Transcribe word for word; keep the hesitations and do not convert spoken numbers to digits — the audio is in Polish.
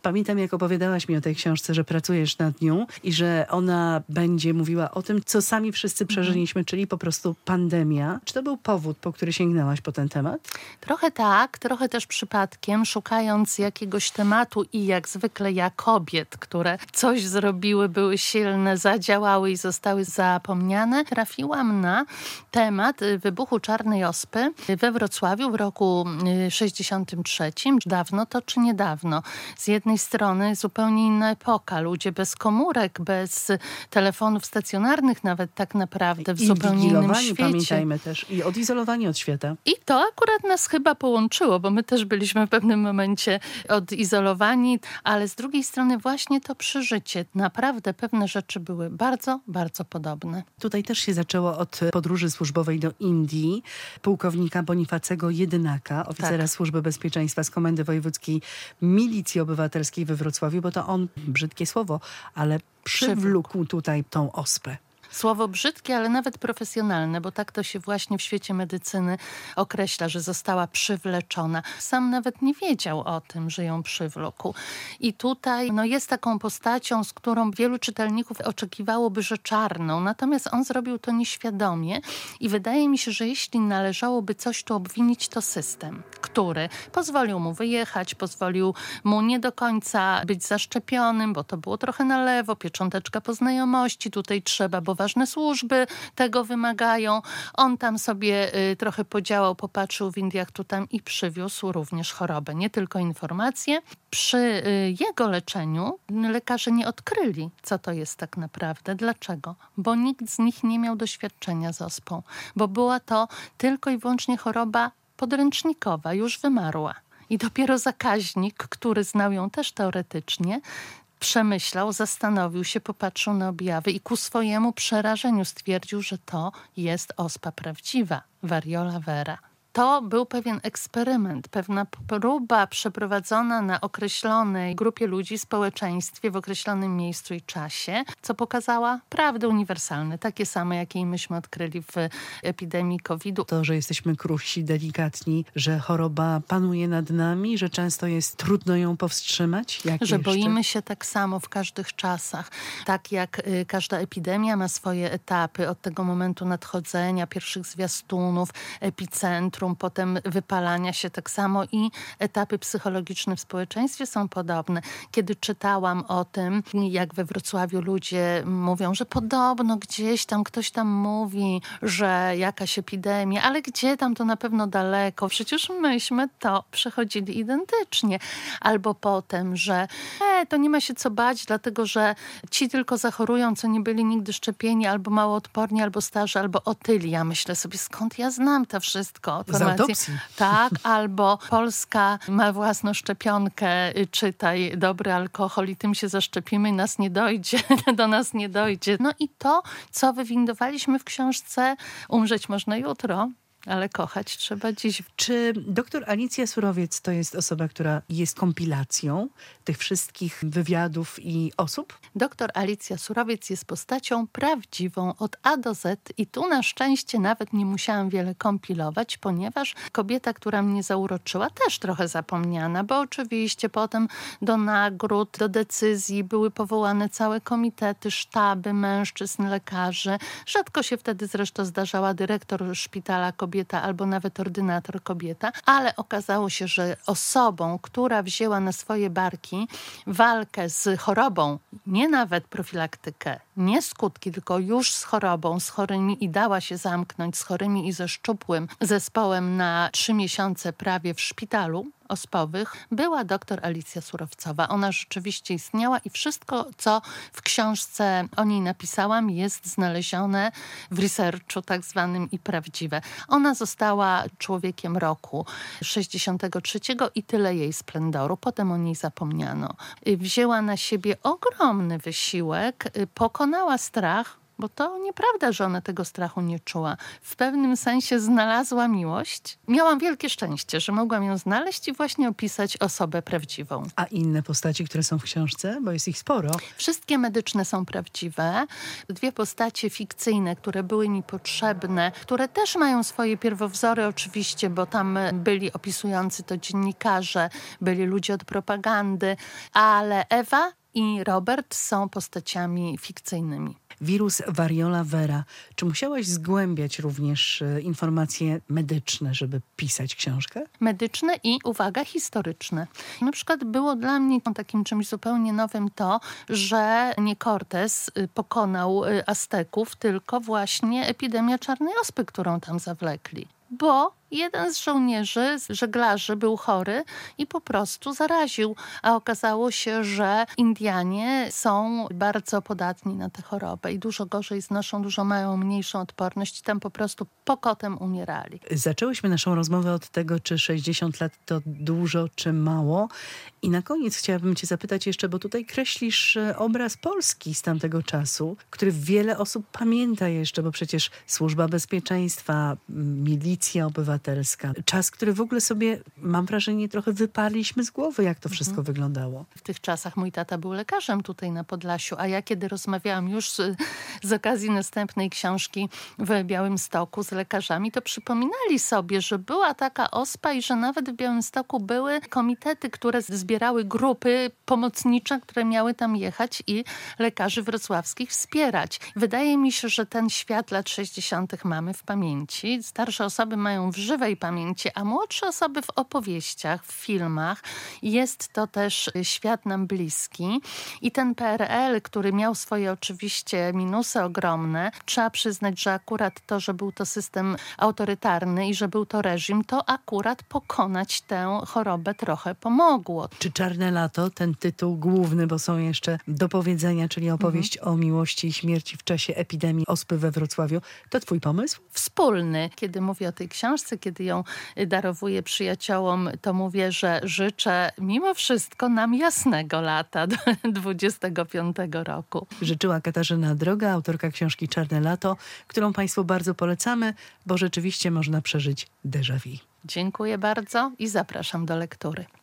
Pamiętam, jak opowiadałaś mi o tej książce, że pracujesz nad nią i że ona będzie mówiła o tym, co sami wszyscy przeżyliśmy, mhm. czyli po prostu pandemia. Czy to był powód, po który sięgnęłaś po ten temat? Trochę tak, trochę też przypadkiem, szukając jakiegoś tematu i jak zwykle ja kobiet, które coś zrobiły, były silne, zadziałały i zostały zapomniane, trafiłam na temat wybuchu czarnej ospy we Wrocławiu w roku sześćdziesiątym trzecim. Dawno to czy niedawno? Z jednej strony zupełnie inna epoka. Ludzie bez komórek, bez telefonów stacjonarnych nawet tak naprawdę w I zupełnie innym świecie. Pamiętajmy też. I odizolowani od świata. I to akurat nas chyba połączyło, bo my też byliśmy w pewnym momencie odizolowani, ale z drugiej strony właśnie to przeżycie. Naprawdę pewne rzeczy były bardzo, bardzo podobne. Tutaj też się zaczęło od podróży służbowej do Indii pułkownika Bonifacego Jedynaka, oficera tak. Służby Bezpieczeństwa z Komendy Wojewódzkiej Milicji Obywatelskiej we Wrocławiu, bo to on, brzydkie słowo, ale przywlókł tutaj tą ospę. Słowo brzydkie, ale nawet profesjonalne, bo tak to się właśnie w świecie medycyny określa, że została przywleczona. Sam nawet nie wiedział o tym, że ją przywlókł. I tutaj no, jest taką postacią, z którą wielu czytelników oczekiwałoby, że czarną. Natomiast on zrobił to nieświadomie i wydaje mi się, że jeśli należałoby coś tu obwinić, to system, który pozwolił mu wyjechać, pozwolił mu nie do końca być zaszczepionym, bo to było trochę na lewo, piecząteczka po znajomości, tutaj trzeba, bo ważne służby tego wymagają. On tam sobie y, trochę podziałał, popatrzył w Indiach tu tam i przywiózł również chorobę, nie tylko informacje. Przy y, jego leczeniu lekarze nie odkryli, co to jest tak naprawdę. Dlaczego? Bo nikt z nich nie miał doświadczenia z ospą, bo była to tylko i wyłącznie choroba podręcznikowa, już wymarła. I dopiero zakaźnik, który znał ją też teoretycznie, przemyślał, zastanowił się, popatrzył na objawy i ku swojemu przerażeniu stwierdził, że to jest ospa prawdziwa, variola vera. To był pewien eksperyment, pewna próba przeprowadzona na określonej grupie ludzi, społeczeństwie, w określonym miejscu i czasie, co pokazała prawdy uniwersalne, takie same, jakie myśmy odkryli w epidemii kowida. To, że jesteśmy krusi, delikatni, że choroba panuje nad nami, że często jest trudno ją powstrzymać. Jak że jeszcze? boimy się tak samo w każdych czasach. Tak jak y, każda epidemia ma swoje etapy od tego momentu nadchodzenia, pierwszych zwiastunów, epicentrum, potem wypalania się, tak samo i etapy psychologiczne w społeczeństwie są podobne. Kiedy czytałam o tym, jak we Wrocławiu ludzie mówią, że podobno gdzieś tam ktoś tam mówi, że jakaś epidemia, ale gdzie tam, to na pewno daleko. Przecież myśmy to przechodzili identycznie. Albo potem, że e, to nie ma się co bać, dlatego że ci tylko zachorują, co nie byli nigdy szczepieni, albo mało odporni, albo starzy, albo otyli. Ja myślę sobie, skąd ja znam to wszystko? Z autopsji. Tak, albo Polska ma własną szczepionkę, czytaj, dobry alkohol i tym się zaszczepimy i nas nie dojdzie, do nas nie dojdzie. No i to, co wywindowaliśmy w książce Umrzeć można jutro, ale kochać trzeba dziś. Czy doktor Alicja Surowiec to jest osoba, która jest kompilacją tych wszystkich wywiadów i osób? Doktor Alicja Surowiec jest postacią prawdziwą od A do Z i tu na szczęście nawet nie musiałam wiele kompilować, ponieważ kobieta, która mnie zauroczyła, też trochę zapomniana, bo oczywiście potem do nagród, do decyzji były powołane całe komitety, sztaby mężczyzn, lekarzy. Rzadko się wtedy zresztą zdarzała dyrektor szpitala kobieta albo nawet ordynator kobieta, ale okazało się, że osobą, która wzięła na swoje barki walkę z chorobą, nie nawet profilaktykę, nie skutki, tylko już z chorobą, z chorymi i dała się zamknąć z chorymi i ze szczupłym zespołem na trzy miesiące prawie w szpitalu ospowych, była doktor Alicja Surowcowa. Ona rzeczywiście istniała i wszystko, co w książce o niej napisałam, jest znalezione w researchu tak zwanym i prawdziwe. Ona została człowiekiem roku sześćdziesiątego trzeciego i tyle jej splendoru. Potem o niej zapomniano. Wzięła na siebie ogromny wysiłek, pokonała strach, Bo to nieprawda, że ona tego strachu nie czuła. W pewnym sensie znalazła miłość. Miałam wielkie szczęście, że mogłam ją znaleźć i właśnie opisać osobę prawdziwą. A inne postaci, które są w książce? Bo jest ich sporo. Wszystkie medyczne są prawdziwe. Dwie postacie fikcyjne, które były mi potrzebne, które też mają swoje pierwowzory oczywiście, bo tam byli opisujący to dziennikarze, byli ludzie od propagandy, ale Ewa i Robert są postaciami fikcyjnymi. Wirus variola vera. Czy musiałaś zgłębiać również informacje medyczne, żeby pisać książkę? Medyczne i, uwaga, historyczne. Na przykład było dla mnie takim czymś zupełnie nowym to, że nie Cortez pokonał Azteków, tylko właśnie epidemia czarnej ospy, którą tam zawlekli. Bo jeden z żołnierzy, z żeglarzy był chory i po prostu zaraził. A okazało się, że Indianie są bardzo podatni na tę chorobę i dużo gorzej znoszą, dużo mają mniejszą odporność i tam po prostu pokotem umierali. Zaczęłyśmy naszą rozmowę od tego, czy sześćdziesiąt lat to dużo, czy mało. I na koniec chciałabym cię zapytać jeszcze, bo tutaj kreślisz obraz Polski z tamtego czasu, który wiele osób pamięta jeszcze, bo przecież Służba Bezpieczeństwa, milicja obywatelska. Czas, który w ogóle sobie, mam wrażenie, trochę wyparliśmy z głowy, jak to wszystko mhm. wyglądało. W tych czasach mój tata był lekarzem tutaj na Podlasiu, a ja kiedy rozmawiałam już z, z okazji następnej książki w Białymstoku z lekarzami, to przypominali sobie, że była taka ospa i że nawet w Białymstoku były komitety, które zbierały grupy pomocnicze, które miały tam jechać i lekarzy wrocławskich wspierać. Wydaje mi się, że ten świat lat sześćdziesiątych mamy w pamięci. Starsze osoby mają w żywej pamięci, a młodsze osoby w opowieściach, w filmach. Jest to też świat nam bliski. I ten P R L, który miał swoje oczywiście minusy ogromne, trzeba przyznać, że akurat to, że był to system autorytarny i że był to reżim, to akurat pokonać tę chorobę trochę pomogło. Czy Czarne lato, ten tytuł główny, bo są jeszcze do powiedzenia, czyli opowieść mhm. o miłości i śmierci w czasie epidemii ospy we Wrocławiu, to twój pomysł? Wspólny. Kiedy mówię o tej książce, kiedy ją darowuję przyjaciołom, to mówię, że życzę mimo wszystko nam jasnego lata dwudziestego piątego roku. Życzyła Katarzyna Droga, autorka książki Czarne lato, którą Państwu bardzo polecamy, bo rzeczywiście można przeżyć déjà vu. Dziękuję bardzo i zapraszam do lektury.